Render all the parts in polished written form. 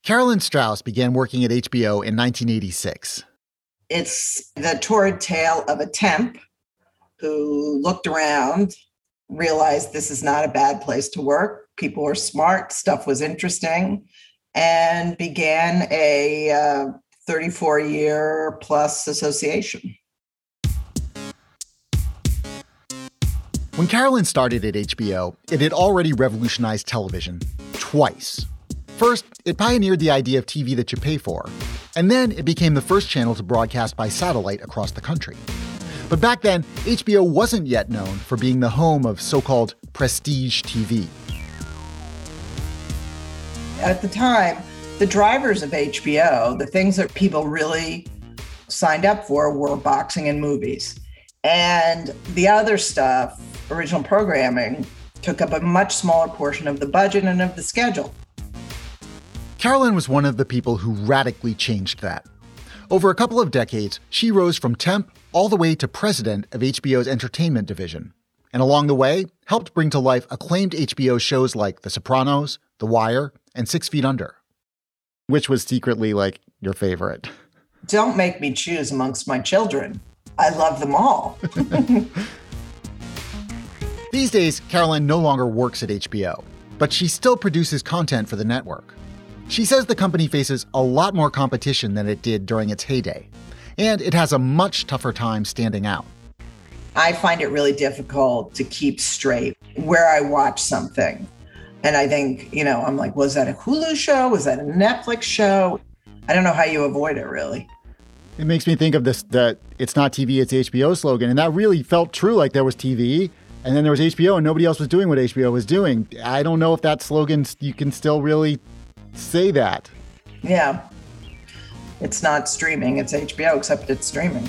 Carolyn Strauss began working at HBO in 1986. It's the torrid tale of a temp who looked around, realized this is not a bad place to work. People were smart, stuff was interesting, and began a 34-year plus association. When Carolyn started at HBO, it had already revolutionized television twice. First, it pioneered the idea of TV that you pay for, and then it became the first channel to broadcast by satellite across the country. But back then, HBO wasn't yet known for being the home of so-called prestige TV. At the time, the drivers of HBO, the things that people really signed up for, were boxing and movies. And the other stuff, original programming, took up a much smaller portion of the budget and of the schedule. Carolyn was one of the people who radically changed that. Over a couple of decades, she rose from temp all the way to president of HBO's entertainment division. And along the way, helped bring to life acclaimed HBO shows like The Sopranos, The Wire, and 6 Feet Under. Which was secretly, your favorite? Don't make me choose amongst my children. I love them all. These days, Carolyn no longer works at HBO, but she still produces content for the network. She says the company faces a lot more competition than it did during its heyday, and it has a much tougher time standing out. I find it really difficult to keep straight where I watch something. And I think, I'm like, was that a Hulu show? Was that a Netflix show? I don't know how you avoid it, really. It makes me think of this, that it's not TV, it's HBO slogan. And that really felt true, like there was TV, and then there was HBO, and nobody else was doing what HBO was doing. I don't know if that slogan, you can still really say that. Yeah. It's not streaming, it's HBO, except it's streaming.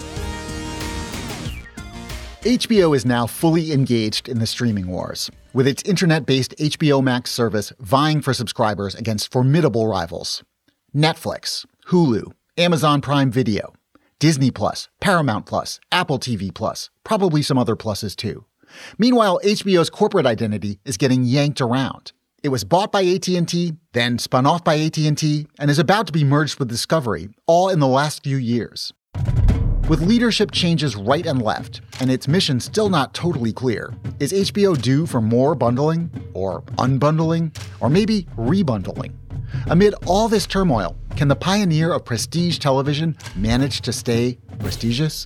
HBO is now fully engaged in the streaming wars, with its internet-based HBO Max service vying for subscribers against formidable rivals. Netflix, Hulu, Amazon Prime Video, Disney+, Paramount+, Apple TV+, probably some other pluses too. Meanwhile, HBO's corporate identity is getting yanked around. It was bought by AT&T, then spun off by AT&T, and is about to be merged with Discovery, all in the last few years. With leadership changes right and left, and its mission still not totally clear, is HBO due for more bundling, or unbundling, or maybe rebundling? Amid all this turmoil, can the pioneer of prestige television manage to stay prestigious?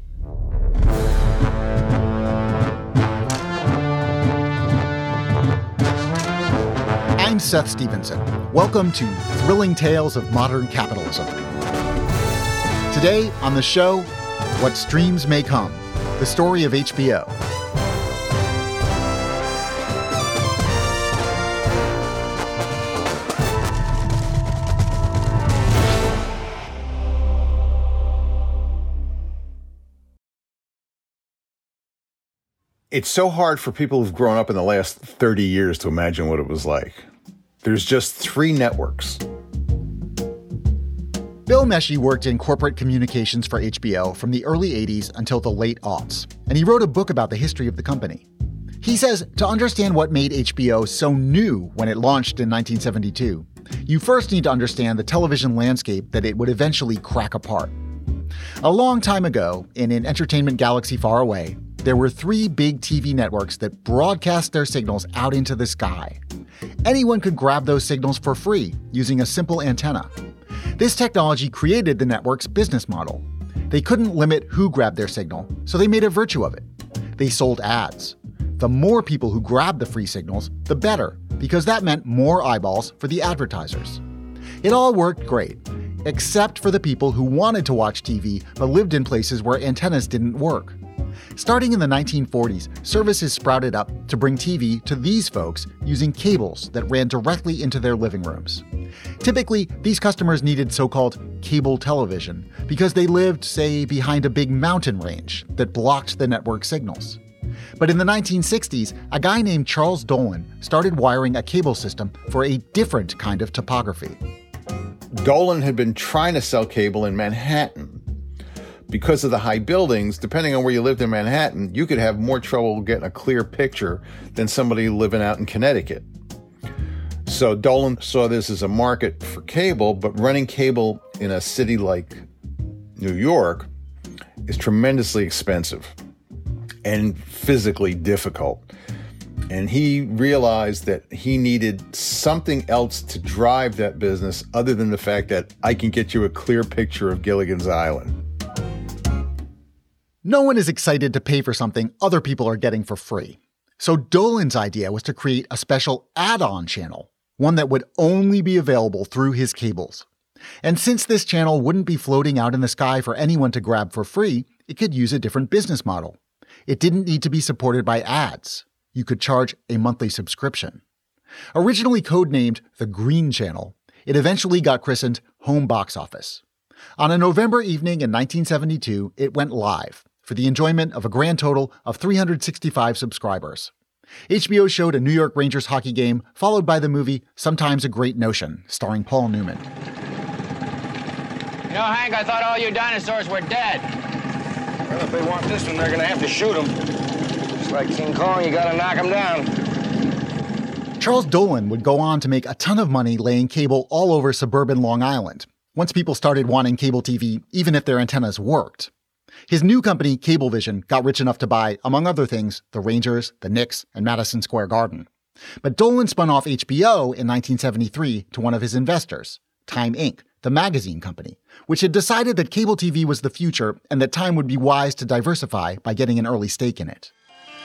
I'm Seth Stevenson. Welcome to Thrilling Tales of Modern Capitalism. Today on the show, What Streams May Come, the story of HBO. It's so hard for people who've grown up in the last 30 years to imagine what it was like. There's just 3 networks. Bill Meshi worked in corporate communications for HBO from the early 80s until the late aughts, and he wrote a book about the history of the company. He says to understand what made HBO so new when it launched in 1972, you first need to understand the television landscape that it would eventually crack apart. A long time ago, in an entertainment galaxy far away, there were 3 big TV networks that broadcast their signals out into the sky. Anyone could grab those signals for free using a simple antenna. This technology created the network's business model. They couldn't limit who grabbed their signal, so they made a virtue of it. They sold ads. The more people who grabbed the free signals, the better, because that meant more eyeballs for the advertisers. It all worked great, except for the people who wanted to watch TV but lived in places where antennas didn't work. Starting in the 1940s, services sprouted up to bring TV to these folks using cables that ran directly into their living rooms. Typically, these customers needed so-called cable television because they lived, say, behind a big mountain range that blocked the network signals. But in the 1960s, a guy named Charles Dolan started wiring a cable system for a different kind of topography. Dolan had been trying to sell cable in Manhattan. Because of the high buildings, depending on where you lived in Manhattan, you could have more trouble getting a clear picture than somebody living out in Connecticut. So Dolan saw this as a market for cable, but running cable in a city like New York is tremendously expensive and physically difficult. And he realized that he needed something else to drive that business other than the fact that I can get you a clear picture of Gilligan's Island. No one is excited to pay for something other people are getting for free. So Dolan's idea was to create a special add-on channel, one that would only be available through his cables. And since this channel wouldn't be floating out in the sky for anyone to grab for free, it could use a different business model. It didn't need to be supported by ads. You could charge a monthly subscription. Originally codenamed the Green Channel, it eventually got christened Home Box Office. On a November evening in 1972, it went live for the enjoyment of a grand total of 365 subscribers. HBO showed a New York Rangers hockey game, followed by the movie Sometimes a Great Notion, starring Paul Newman. You know, Hank, I thought all you dinosaurs were dead. Well, if they want this one, they're going to have to shoot them. Just like King Kong, you got to knock him down. Charles Dolan would go on to make a ton of money laying cable all over suburban Long Island, once people started wanting cable TV, even if their antennas worked. His new company, Cablevision, got rich enough to buy, among other things, the Rangers, the Knicks, and Madison Square Garden. But Dolan spun off HBO in 1973 to one of his investors, Time Inc., the magazine company, which had decided that cable TV was the future and that Time would be wise to diversify by getting an early stake in it.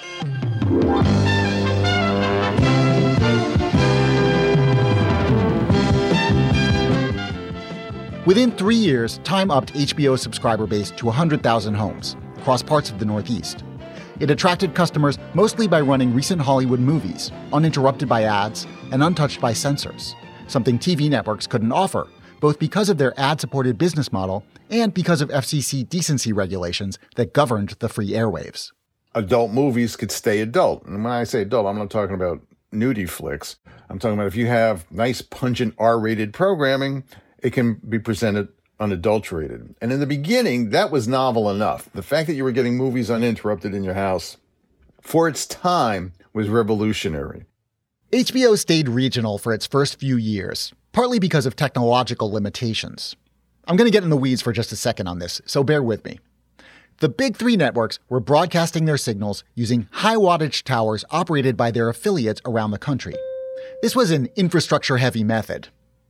Within 3 years, Time upped HBO's subscriber base to 100,000 homes across parts of the Northeast. It attracted customers mostly by running recent Hollywood movies, uninterrupted by ads and untouched by censors, something TV networks couldn't offer, both because of their ad-supported business model and because of FCC decency regulations that governed the free airwaves. Adult movies could stay adult. And when I say adult, I'm not talking about nudie flicks. I'm talking about if you have nice, pungent R-rated programming, it can be presented unadulterated. And in the beginning, that was novel enough. The fact that you were getting movies uninterrupted in your house, for its time, was revolutionary. HBO stayed regional for its first few years, partly because of technological limitations. I'm going to get in the weeds for just a second on this, so bear with me. The big three networks were broadcasting their signals using high-wattage towers operated by their affiliates around the country. This was an infrastructure-heavy method.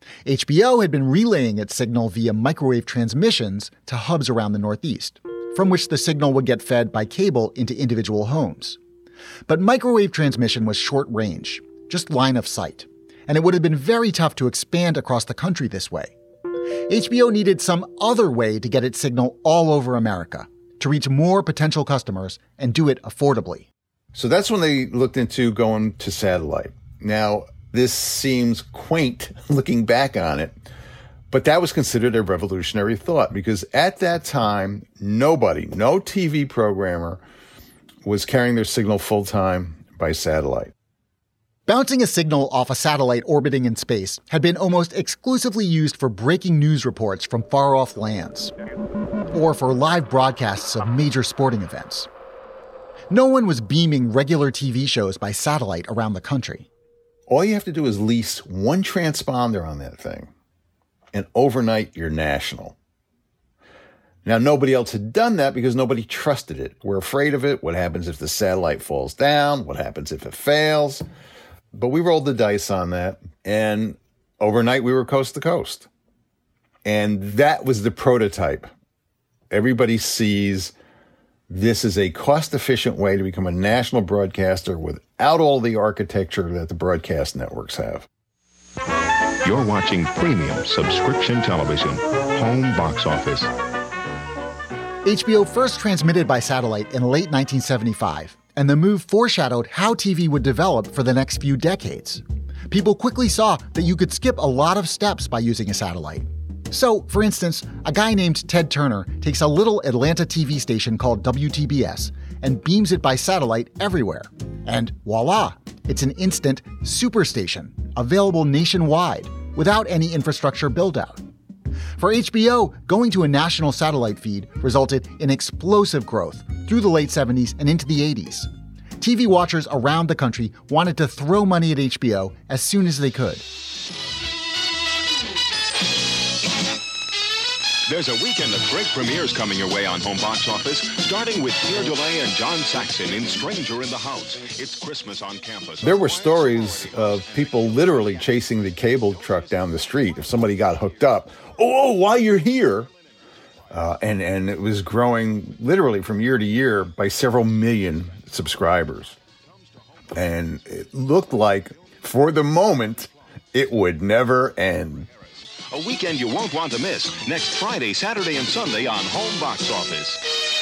HBO had been relaying its signal via microwave transmissions to hubs around the Northeast, from which the signal would get fed by cable into individual homes. But microwave transmission was short range, just line of sight, and it would have been very tough to expand across the country this way. HBO needed some other way to get its signal all over America, to reach more potential customers and do it affordably. So that's when they looked into going to satellite. Now, this seems quaint looking back on it, but that was considered a revolutionary thought because at that time, nobody, no TV programmer, was carrying their signal full-time by satellite. Bouncing a signal off a satellite orbiting in space had been almost exclusively used for breaking news reports from far-off lands, or for live broadcasts of major sporting events. No one was beaming regular TV shows by satellite around the country. All you have to do is lease one transponder on that thing, and overnight you're national. Now, nobody else had done that because nobody trusted it. We're afraid of it. What happens if the satellite falls down? What happens if it fails? But we rolled the dice on that, and overnight we were coast to coast. And that was the prototype. Everybody sees this is a cost-efficient way to become a national broadcaster without all the architecture that the broadcast networks have. You're watching premium subscription television, Home Box Office. HBO first transmitted by satellite in late 1975, and the move foreshadowed how TV would develop for the next few decades. People quickly saw that you could skip a lot of steps by using a satellite. So, for instance, a guy named Ted Turner takes a little Atlanta TV station called WTBS and beams it by satellite everywhere. And voila, it's an instant superstation, available nationwide, without any infrastructure build-out. For HBO, going to a national satellite feed resulted in explosive growth through the late 70s and into the 80s. TV watchers around the country wanted to throw money at HBO as soon as they could. There's a weekend of great premieres coming your way on Home Box Office, starting with Keir Dullea and John Saxon in Stranger in the House. It's Christmas on campus. There were stories of people literally chasing the cable truck down the street if somebody got hooked up. Oh, while you're here. And it was growing literally from year to year by several million subscribers. And it looked like, for the moment, it would never end. A weekend you won't want to miss. Next Friday, Saturday, and Sunday on Home Box Office.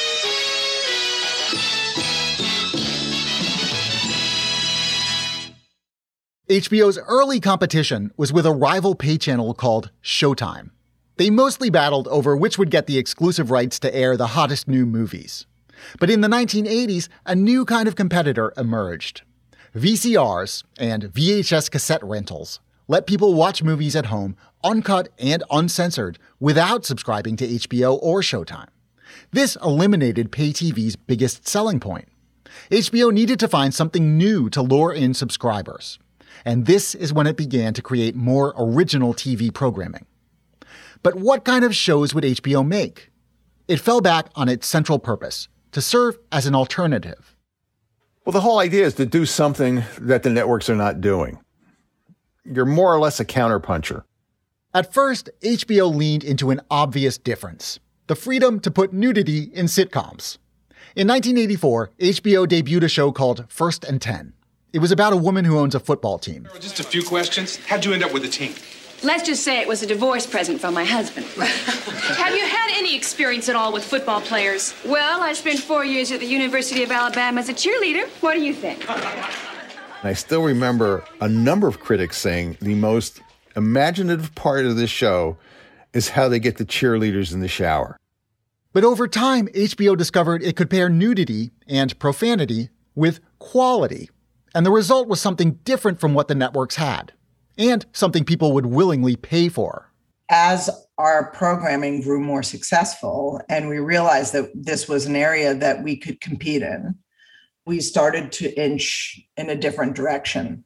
HBO's early competition was with a rival pay channel called Showtime. They mostly battled over which would get the exclusive rights to air the hottest new movies. But in the 1980s, a new kind of competitor emerged. VCRs and VHS cassette rentals let people watch movies at home, uncut and uncensored, without subscribing to HBO or Showtime. This eliminated pay TV's biggest selling point. HBO needed to find something new to lure in subscribers. And this is when it began to create more original TV programming. But what kind of shows would HBO make? It fell back on its central purpose, to serve as an alternative. Well, the whole idea is to do something that the networks are not doing. You're more or less a counterpuncher. At first, HBO leaned into an obvious difference: the freedom to put nudity in sitcoms. In 1984, HBO debuted a show called First and 10. It was about a woman who owns a football team. Just a few questions. How'd you end up with the team? Let's just say it was a divorce present from my husband. Have you had any experience at all with football players? Well, I spent 4 years at the University of Alabama as a cheerleader. What do you think? I still remember a number of critics saying the most imaginative part of this show is how they get the cheerleaders in the shower. But over time, HBO discovered it could pair nudity and profanity with quality. And the result was something different from what the networks had, and something people would willingly pay for. As our programming grew more successful and we realized that this was an area that we could compete in, we started to inch in a different direction.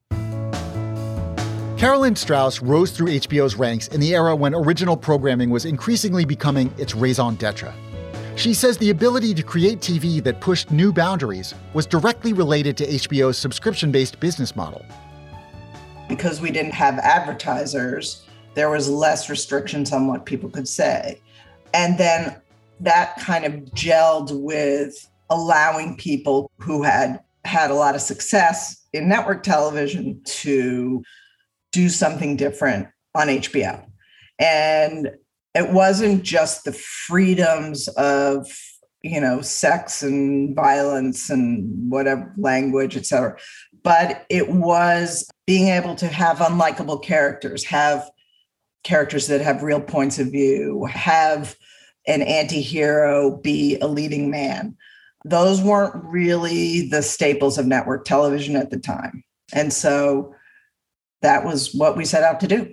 Carolyn Strauss rose through HBO's ranks in the era when original programming was increasingly becoming its raison d'etre. She says the ability to create TV that pushed new boundaries was directly related to HBO's subscription-based business model. Because we didn't have advertisers, there was less restrictions on what people could say. And then that kind of gelled with allowing people who had had a lot of success in network television to do something different on HBO. And it wasn't just the freedoms of, sex and violence and whatever, language, et cetera, but it was being able to have unlikable characters, have characters that have real points of view, have an anti-hero be a leading man. Those weren't really the staples of network television at the time. And so that was what we set out to do. Okay,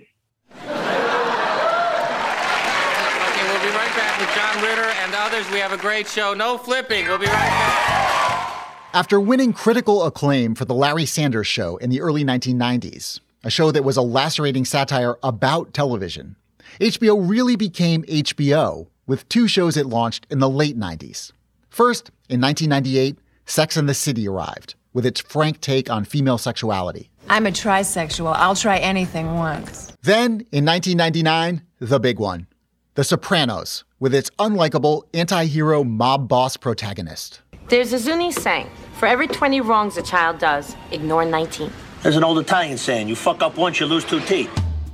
we'll be right back with John Ritter and others. We have a great show. No flipping. We'll be right back. After winning critical acclaim for The Larry Sanders Show in the early 1990s, a show that was a lacerating satire about television, HBO really became HBO with two shows it launched in the late 90s. First, in 1998, Sex and the City arrived, with its frank take on female sexuality. I'm a trisexual. I'll try anything once. Then, in 1999, the big one, The Sopranos, with its unlikable anti-hero mob boss protagonist. There's a Zuni saying, for every 20 wrongs a child does, ignore 19. There's an old Italian saying, you fuck up once, you lose 2 teeth.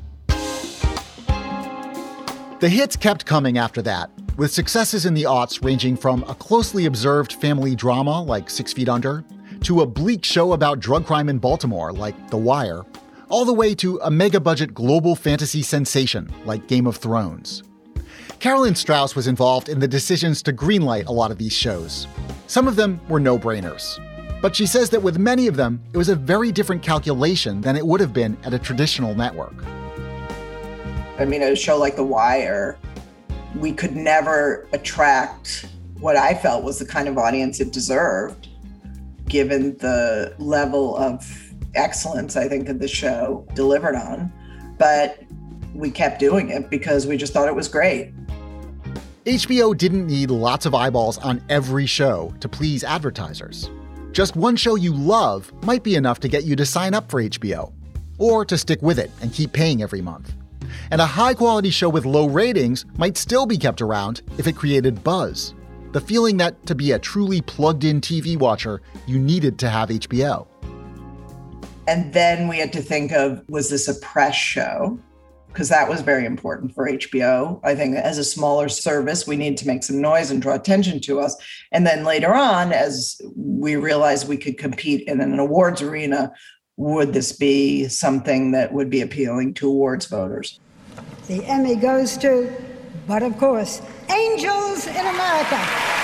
The hits kept coming after that, with successes in the aughts ranging from a closely observed family drama like 6 Feet Under, to a bleak show about drug crime in Baltimore like The Wire, all the way to a mega-budget global fantasy sensation like Game of Thrones. Carolyn Strauss was involved in the decisions to greenlight a lot of these shows. Some of them were no-brainers. But she says that with many of them, it was a very different calculation than it would have been at a traditional network. I mean, a show like The Wire, we could never attract what I felt was the kind of audience it deserved given the level of excellence I think that the show delivered on. But we kept doing it because we just thought it was great. HBO didn't need lots of eyeballs on every show to please advertisers. Just one show you love might be enough to get you to sign up for HBO, or to stick with it and keep paying every month. And a high-quality show with low ratings might still be kept around if it created buzz. The feeling that to be a truly plugged-in TV watcher, you needed to have HBO. And then we had to think of, was this a press show? Because that was very important for HBO. I think as a smaller service, we need to make some noise and draw attention to us. And then later on, as we realized we could compete in an awards arena, would this be something that would be appealing to awards voters? The Emmy goes to, but of course, Angels in America.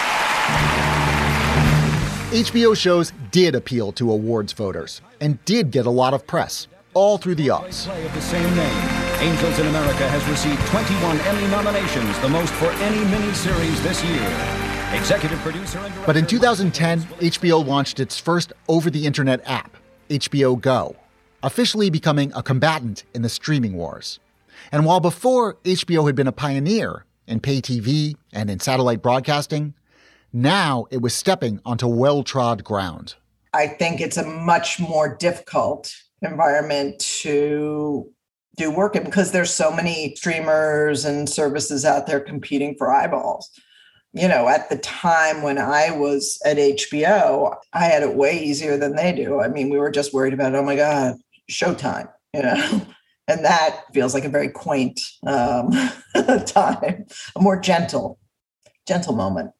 HBO shows did appeal to awards voters and did get a lot of press, all through the aughts. Play of the same name, Angels in America has received 21 Emmy nominations, the most for any miniseries this year. Executive producer and director. But in 2010, HBO launched its first over-the-internet app, HBO Go, officially becoming a combatant in the streaming wars. And while before HBO had been a pioneer in pay TV and in satellite broadcasting, now it was stepping onto well-trod ground. I think it's a much more difficult environment to do work in because there's so many streamers and services out there competing for eyeballs. You know, at the time when I was at HBO, I had it way easier than they do. I mean, we were just worried about, oh my God, Showtime, you know, and that feels like a very quaint time, a more gentle moment.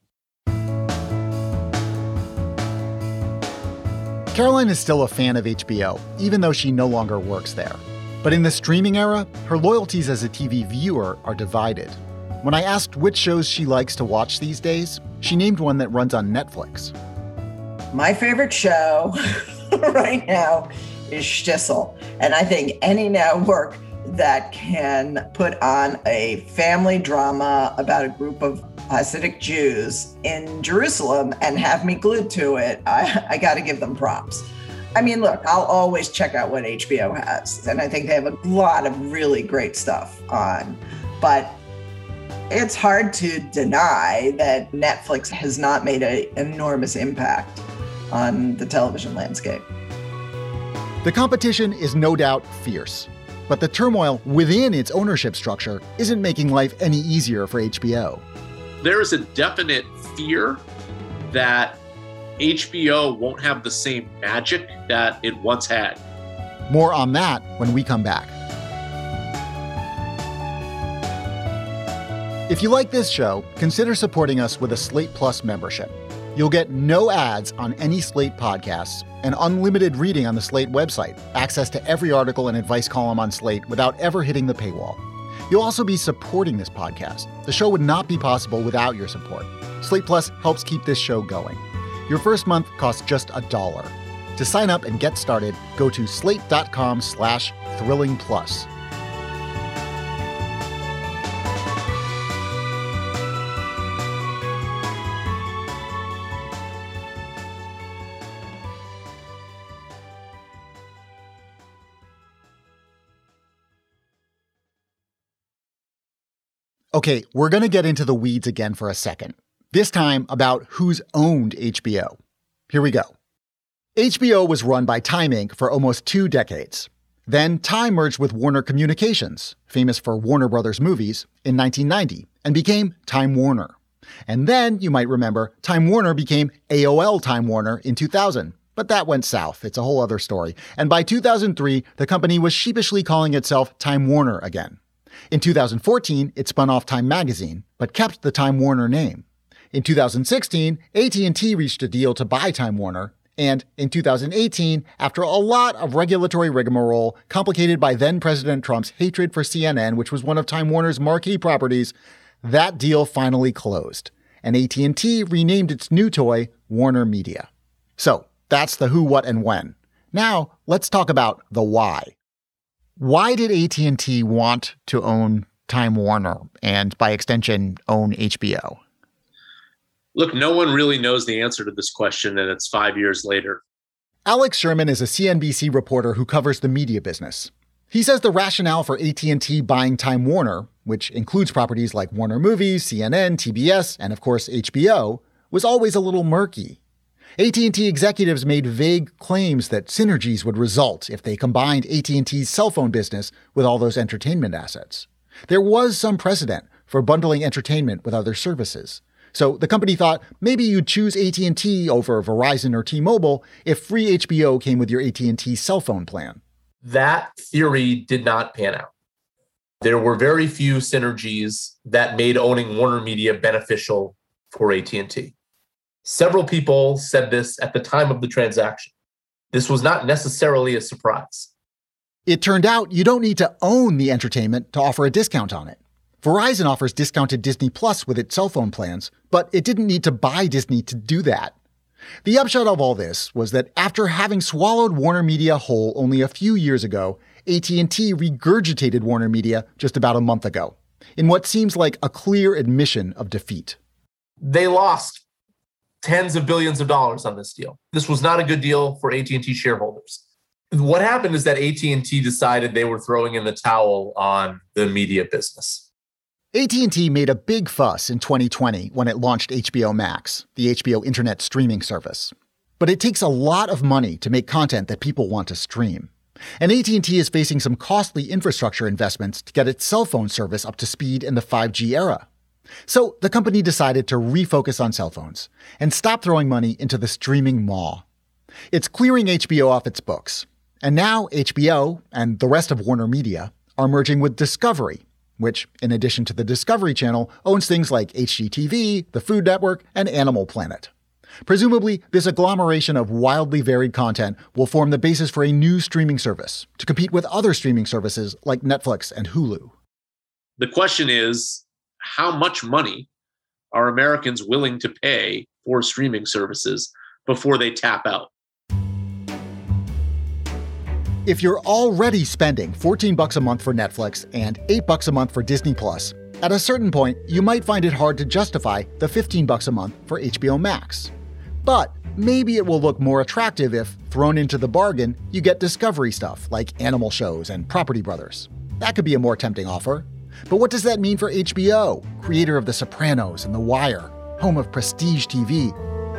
Caroline is still a fan of HBO, even though she no longer works there. But in the streaming era, her loyalties as a TV viewer are divided. When I asked which shows she likes to watch these days, she named one that runs on Netflix. My favorite show right now is Shtisel. And I think any network that can put on a family drama about a group of Hasidic Jews in Jerusalem and have me glued to it, I got to give them props. I mean, look, I'll always check out what HBO has, and I think they have a lot of really great stuff on. But it's hard to deny that Netflix has not made an enormous impact on the television landscape. The competition is no doubt fierce, but the turmoil within its ownership structure isn't making life any easier for HBO. There is a definite fear that HBO won't have the same magic that it once had. More on that when we come back. If you like this show, consider supporting us with a Slate Plus membership. You'll get no ads on any Slate podcasts and unlimited reading on the Slate website, access to every article and advice column on Slate without ever hitting the paywall. You'll also be supporting this podcast. The show would not be possible without your support. Slate Plus helps keep this show going. Your first month costs just $1. To sign up and get started, go to slate.com/thrillingplus. Okay, we're going to get into the weeds again for a second. This time about who's owned HBO. Here we go. HBO was run by Time Inc. for almost 2 decades. Then Time merged with Warner Communications, famous for Warner Brothers movies, in 1990, and became Time Warner. And then, you might remember, Time Warner became AOL Time Warner in 2000. But that went south. It's a whole other story. And by 2003, the company was sheepishly calling itself Time Warner again. In 2014, it spun off Time Magazine, but kept the Time Warner name. In 2016, AT&T reached a deal to buy Time Warner, and in 2018, after a lot of regulatory rigmarole complicated by then-President Trump's hatred for CNN, which was one of Time Warner's marquee properties, that deal finally closed, and AT&T renamed its new toy Warner Media. So, that's the who, what, and when. Now, let's talk about the why. Why did AT&T want to own Time Warner and, by extension, own HBO? Look, no one really knows the answer to this question, and it's 5 years later. Alex Sherman is a CNBC reporter who covers the media business. He says the rationale for AT&T buying Time Warner, which includes properties like Warner Movies, CNN, TBS, and of course HBO, was always a little murky. AT&T executives made vague claims that synergies would result if they combined AT&T's cell phone business with all those entertainment assets. There was some precedent for bundling entertainment with other services. So the company thought maybe you'd choose AT&T over Verizon or T-Mobile if free HBO came with your AT&T cell phone plan. That theory did not pan out. There were very few synergies that made owning Warner Media beneficial for AT&T. Several people said this at the time of the transaction. This was not necessarily a surprise. It turned out you don't need to own the entertainment to offer a discount on it. Verizon offers discounted Disney Plus with its cell phone plans, but it didn't need to buy Disney to do that. The upshot of all this was that after having swallowed Warner Media whole only a few years ago, AT&T regurgitated Warner Media just about a month ago, in what seems like a clear admission of defeat. They lost tens of billions of dollars on this deal. This was not a good deal for AT&T shareholders. What happened is that AT&T decided they were throwing in the towel on the media business. AT&T made a big fuss in 2020 when it launched HBO Max, the HBO internet streaming service. But it takes a lot of money to make content that people want to stream. And AT&T is facing some costly infrastructure investments to get its cell phone service up to speed in the 5G era. So the company decided to refocus on cell phones and stop throwing money into the streaming maw. It's clearing HBO off its books. And now HBO and the rest of Warner Media are merging with Discovery, which, in addition to the Discovery Channel, owns things like HGTV, the Food Network, and Animal Planet. Presumably, this agglomeration of wildly varied content will form the basis for a new streaming service to compete with other streaming services like Netflix and Hulu. The question is, how much money are Americans willing to pay for streaming services before they tap out? If you're already spending $14 a month for Netflix and $8 a month for Disney Plus, at a certain point, you might find it hard to justify the $15 a month for HBO Max. But maybe it will look more attractive if, thrown into the bargain, you get Discovery stuff like animal shows and Property Brothers. That could be a more tempting offer. But what does that mean for HBO, creator of The Sopranos and The Wire, home of Prestige TV?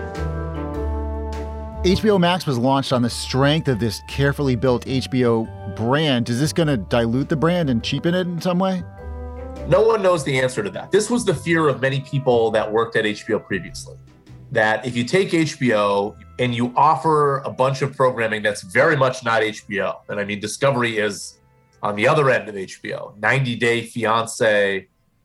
HBO Max was launched on the strength of this carefully built HBO brand. Is this going to dilute the brand and cheapen it in some way? No one knows the answer to that. This was the fear of many people that worked at HBO previously, that if you take HBO and you offer a bunch of programming that's very much not HBO, and I mean, Discovery is on the other end of HBO, 90 Day Fiancé,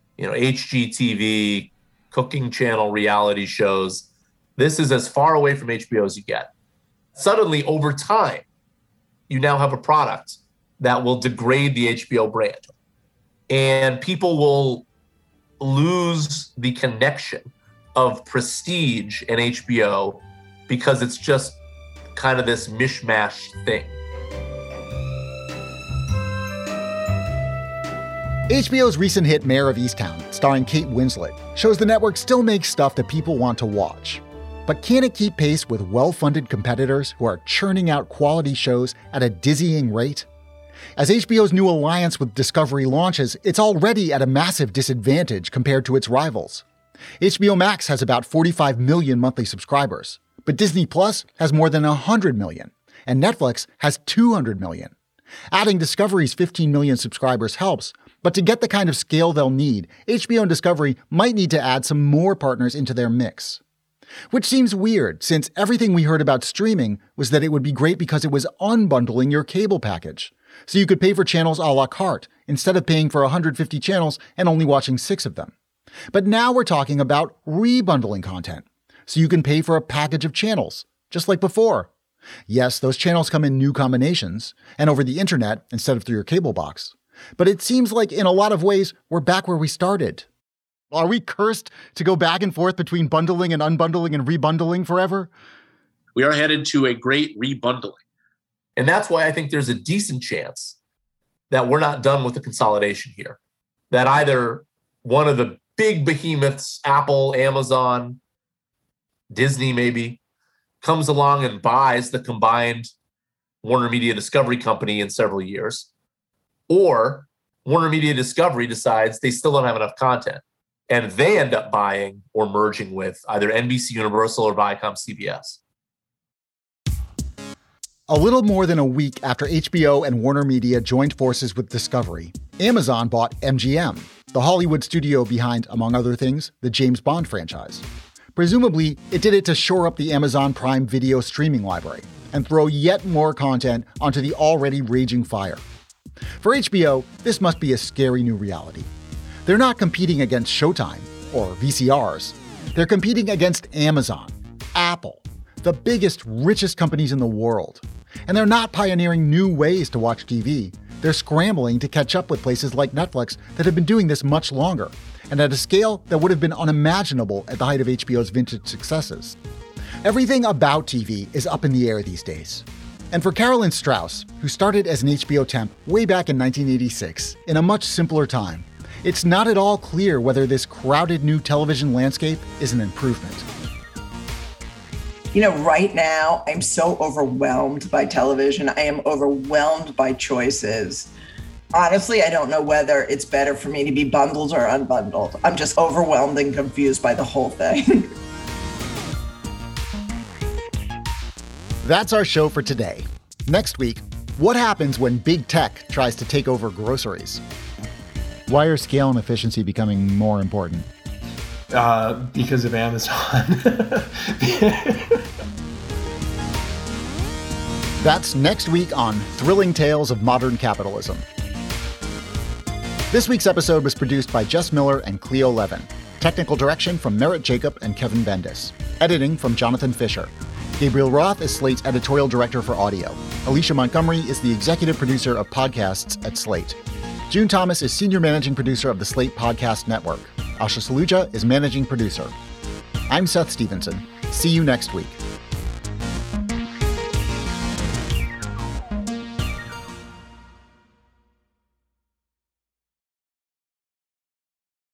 HGTV, cooking channel reality shows. This is as far away from HBO as you get. Suddenly, over time, you now have a product that will degrade the HBO brand. And people will lose the connection of Prestige and HBO because it's just kind of this mishmash thing. HBO's recent hit Mayor of Easttown, starring Kate Winslet, shows the network still makes stuff that people want to watch. But can it keep pace with well-funded competitors who are churning out quality shows at a dizzying rate? As HBO's new alliance with Discovery launches, it's already at a massive disadvantage compared to its rivals. HBO Max has about 45 million monthly subscribers, but Disney Plus has more than 100 million, and Netflix has 200 million. Adding Discovery's 15 million subscribers helps, but to get the kind of scale they'll need, HBO and Discovery might need to add some more partners into their mix. Which seems weird, since everything we heard about streaming was that it would be great because it was unbundling your cable package. So you could pay for channels a la carte, instead of paying for 150 channels and only watching 6 of them. But now we're talking about rebundling content, so you can pay for a package of channels, just like before. Yes, those channels come in new combinations, and over the internet instead of through your cable box. But it seems like in a lot of ways, we're back where we started. Are we cursed to go back and forth between bundling and unbundling and rebundling forever? We are headed to a great rebundling. And that's why I think there's a decent chance that we're not done with the consolidation here. That either one of the big behemoths, Apple, Amazon, Disney maybe, comes along and buys the combined Warner Media Discovery company in several years. Or Warner Media Discovery decides they still don't have enough content, and they end up buying or merging with either NBC Universal or Viacom CBS. A little more than a week after HBO and Warner Media joined forces with Discovery, Amazon bought MGM, the Hollywood studio behind, among other things, the James Bond franchise. Presumably, it did it to shore up the Amazon Prime Video streaming library and throw yet more content onto the already raging fire. For HBO, this must be a scary new reality. They're not competing against Showtime or VCRs. They're competing against Amazon, Apple, the biggest, richest companies in the world. And they're not pioneering new ways to watch TV. They're scrambling to catch up with places like Netflix that have been doing this much longer, and at a scale that would have been unimaginable at the height of HBO's vintage successes. Everything about TV is up in the air these days. And for Carolyn Strauss, who started as an HBO temp way back in 1986, in a much simpler time, it's not at all clear whether this crowded new television landscape is an improvement. You know, right now, I'm so overwhelmed by television. I am overwhelmed by choices. Honestly, I don't know whether it's better for me to be bundled or unbundled. I'm just overwhelmed and confused by the whole thing. That's our show for today. Next week, what happens when big tech tries to take over groceries? Why are scale and efficiency becoming more important? Because of Amazon. That's next week on Thrilling Tales of Modern Capitalism. This week's episode was produced by Jess Miller and Cleo Levin. Technical direction from Merritt Jacob and Kevin Bendis. Editing from Jonathan Fisher. Gabriel Roth is Slate's editorial director for audio. Alicia Montgomery is the executive producer of podcasts at Slate. June Thomas is senior managing producer of the Slate Podcast Network. Asha Saluja is managing producer. I'm Seth Stevenson. See you next week.